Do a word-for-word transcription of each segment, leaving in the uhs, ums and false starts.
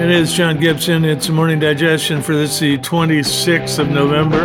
It is John Gibson. It's a morning digestion for this, the twenty-sixth of November.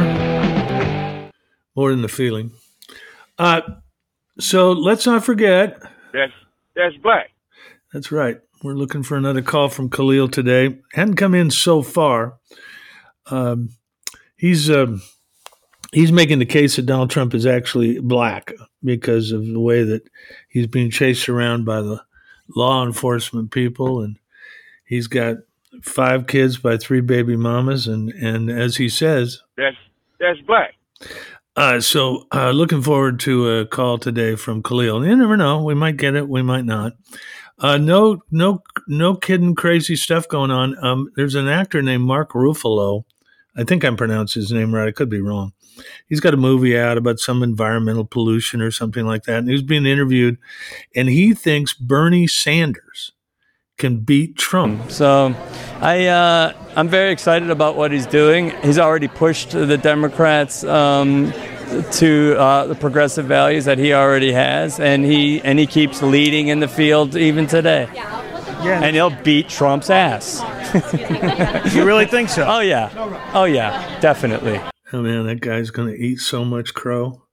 More than the feeling. Uh, so let's not forget. That's that's black. That's right. We're looking for another call from Khalil today. Hadn't come in so far. Um, he's uh, he's making the case that Donald Trump is actually black because of the way that he's being chased around by the law enforcement people, and he's got five kids by three baby mamas, and, and as he says, that's that's black. Uh, so uh, looking forward to a call today from Khalil. You never know; we might get it, we might not. Uh, no, no, no kidding, crazy stuff going on. Um, there's an actor named Mark Ruffalo. I think I'm pronouncing his name right. I could be wrong. He's got a movie out about some environmental pollution or something like that, and he's being interviewed, and he thinks Bernie Sanders can beat Trump. So I, uh, I'm very excited about what he's doing. He's already pushed the Democrats um, to uh, the progressive values that he already has, and he and he keeps leading in the field even today. Yeah. And he'll beat Trump's ass. You really think so? Oh, yeah. Oh, yeah, definitely. Oh, man, that guy's going to eat so much crow.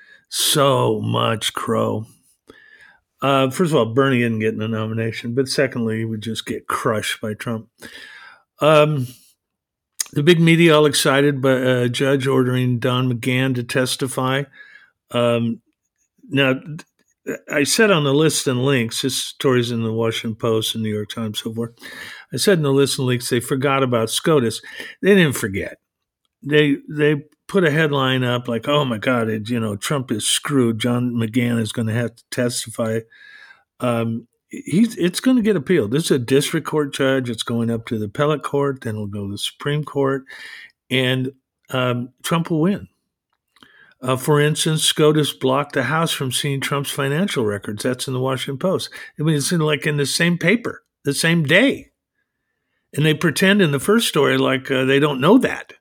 So much crow. Uh, first of all, Bernie isn't getting a nomination, but secondly, he would just get crushed by Trump. Um, the big media all excited by a judge ordering Don McGahn to testify. Um, now, I said on the list and links, this story's in the Washington Post and New York Times, so forth. I said in the list and links they forgot about SCOTUS. They didn't forget. They they put a headline up like, oh, my God, it, you know, Trump is screwed. John McGahn is going to have to testify. Um, he's It's going to get appealed. This is a district court judge. It's going up to the appellate court. Then it'll go to the Supreme Court. And um, Trump will win. Uh, for instance, SCOTUS blocked the House from seeing Trump's financial records. That's in the Washington Post. I mean, it's in, like in the same paper, the same day. And they pretend in the first story like uh, they don't know that.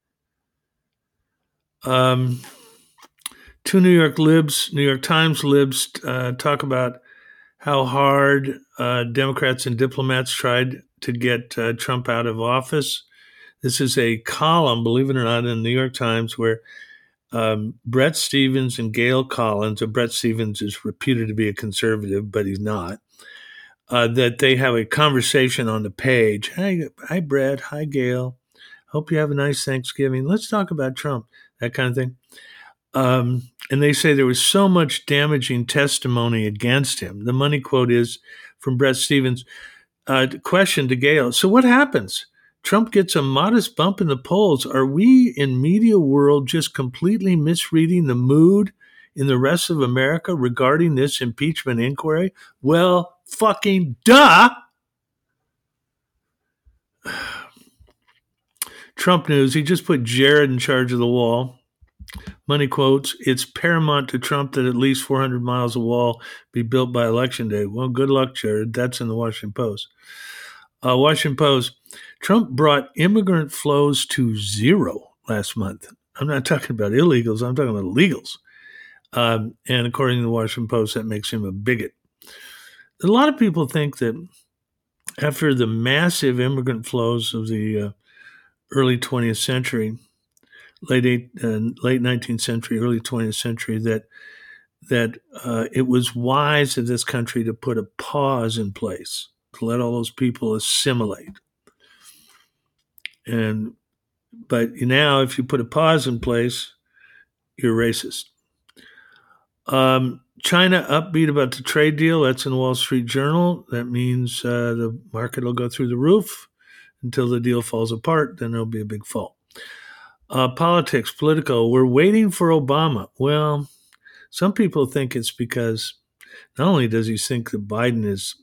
Um, two New York libs, New York Times libs, uh, talk about how hard uh, Democrats and diplomats tried to get uh, Trump out of office. This is a column, believe it or not, in the New York Times where um, Bret Stephens and Gail Collins, and Bret Stephens is reputed to be a conservative, but he's not, uh, that they have a conversation on the page. Hi, hi, Bret. Hi, Gail. Hope you have a nice Thanksgiving. Let's talk about Trump. That kind of thing. Um, and they say there was so much damaging testimony against him. The money quote is from Bret Stephens. Uh, question to Gail. So what happens? Trump gets a modest bump in the polls. Are we in media world just completely misreading the mood in the rest of America regarding this impeachment inquiry? Well, fucking duh. Trump news, he just put Jared in charge of the wall. Money quotes, it's paramount to Trump that at least four hundred miles of wall be built by Election Day. Well, good luck, Jared. That's in the Washington Post. Uh, Washington Post, Trump brought immigrant flows to zero last month. I'm not talking about illegals. I'm talking about legals. Um, and according to the Washington Post, that makes him a bigot. A lot of people think that after the massive immigrant flows of the uh, early twentieth century, late eight, uh, late nineteenth century, early twentieth century, that that uh, it was wise of this country to put a pause in place to let all those people assimilate. And but now, if you put a pause in place, you're racist. Um, China upbeat about the trade deal. That's in the Wall Street Journal. That means uh, the market will go through the roof until the deal falls apart. Then there'll be a big fall. Uh, politics, political. We're waiting for Obama. Well, some people think it's because not only does he think that Biden is,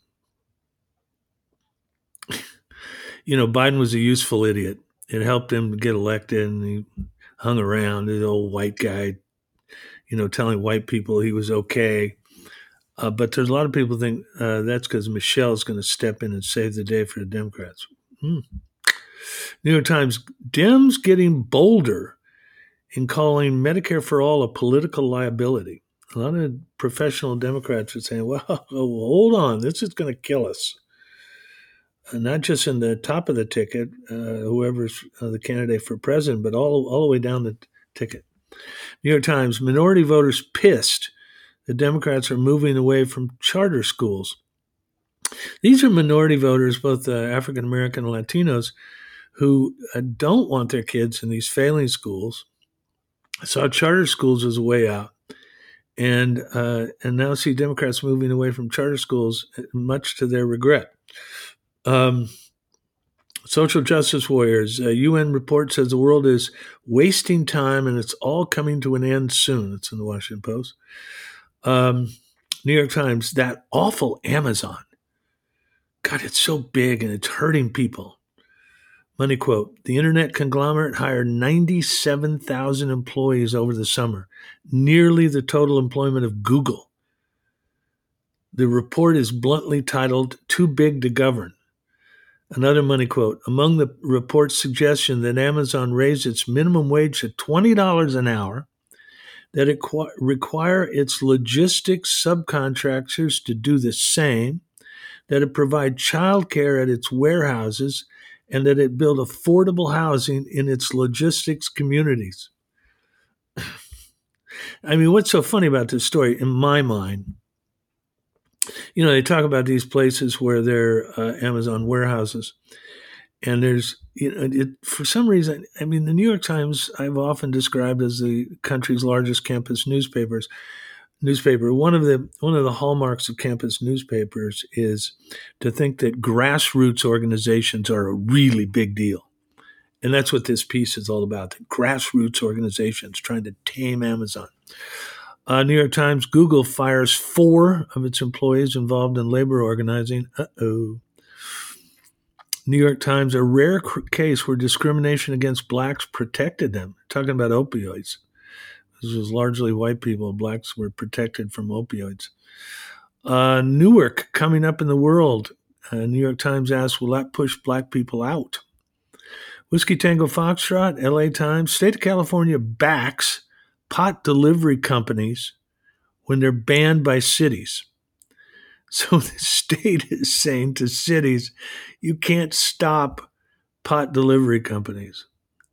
you know, Biden was a useful idiot. It helped him get elected, and he hung around, the old white guy, you know, telling white people he was okay. Uh, but there's a lot of people think uh, that's because Michelle is going to step in and save the day for the Democrats. Hmm. New York Times, Dems getting bolder in calling Medicare for All a political liability. A lot of professional Democrats are saying, well, hold on, this is going to kill us. uh, not just in the top of the ticket, uh, whoever's uh, the candidate for president, but all, all the way down the t- ticket. New York Times, minority voters pissed the Democrats are moving away from charter schools. These are minority voters, both uh, African American and Latinos, who uh, don't want their kids in these failing schools, saw charter schools as a way out, and uh, and now see Democrats moving away from charter schools, much to their regret. Um, social justice warriors, a U N report says the world is wasting time and it's all coming to an end soon. It's in the Washington Post. Um, New York Times, that awful Amazon. God, it's so big and it's hurting people. Money quote, the internet conglomerate hired ninety-seven thousand employees over the summer, nearly the total employment of Google. The report is bluntly titled, Too Big to Govern. Another Money quote, among the report's suggestion that Amazon raise its minimum wage to twenty dollars an hour, that it qu- require its logistics subcontractors to do the same, that it provide childcare at its warehouses, and that it build affordable housing in its logistics communities. I mean, what's so funny about this story, in my mind, you know, they talk about these places where they're uh, Amazon warehouses, and there's, you know, it, for some reason, I mean, the New York Times I've often described as the country's largest campus newspapers. Newspaper. One of the one of the hallmarks of campus newspapers is to think that grassroots organizations are a really big deal, and that's what this piece is all about. The grassroots organizations trying to tame Amazon. Uh, New York Times, Google fires four of its employees involved in labor organizing. Uh-oh. New York Times, a rare cr- case where discrimination against blacks protected them. Talking about opioids. This was largely white people. Blacks were protected from opioids. Uh, Newark coming up in the world. Uh, New York Times asks, will that push black people out? Whiskey Tango Foxtrot, L A Times, state of California backs pot delivery companies when they're banned by cities. So the state is saying to cities, you can't stop pot delivery companies.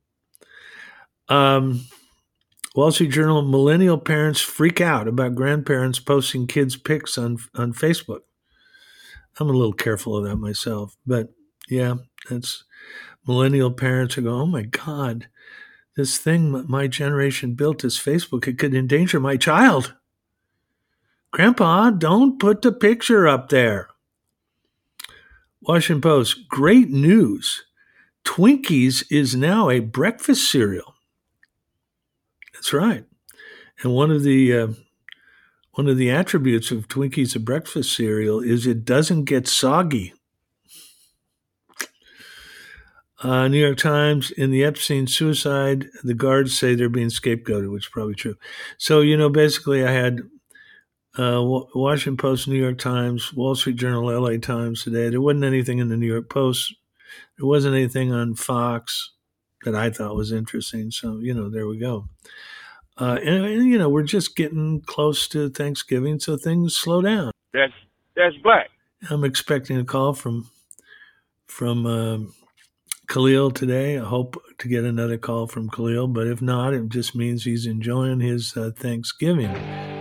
Um... Wall Street Journal, millennial parents freak out about grandparents posting kids' pics on, on Facebook. I'm a little careful of that myself, but yeah, that's millennial parents are going, oh my God, this thing my generation built, this Facebook, it could endanger my child. Grandpa, don't put the picture up there. Washington Post, great news. Twinkies is now a breakfast cereal. That's right. And one of the uh, one of the attributes of Twinkies, a breakfast cereal, is it doesn't get soggy. Uh, New York Times, in the Epstein suicide, the guards say they're being scapegoated, which is probably true. So, you know, basically I had uh, Washington Post, New York Times, Wall Street Journal, L A Times today. There wasn't anything in the New York Post. There wasn't anything on Fox that I thought was interesting. So, you know, there we go. Uh, and, and, you know, we're just getting close to Thanksgiving, so things slow down. That's that's black. I'm expecting a call from from uh, Khalil today. I hope to get another call from Khalil, but if not, it just means he's enjoying his uh, Thanksgiving.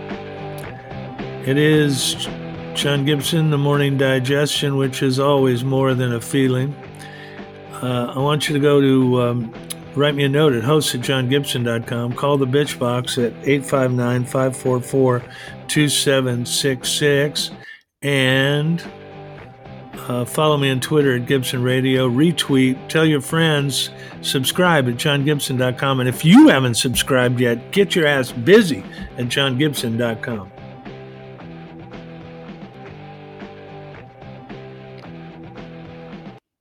It is John Gibson, the Morning Digestion, which is always more than a feeling. Uh, I want you to go to... Um, Write me a note at host at john gibson dot com. Call the bitch box at eight five nine, five four four, two seven six six. And uh, follow me on Twitter at Gibson Radio. Retweet. Tell your friends. Subscribe at john gibson dot com. And if you haven't subscribed yet, get your ass busy at john gibson dot com.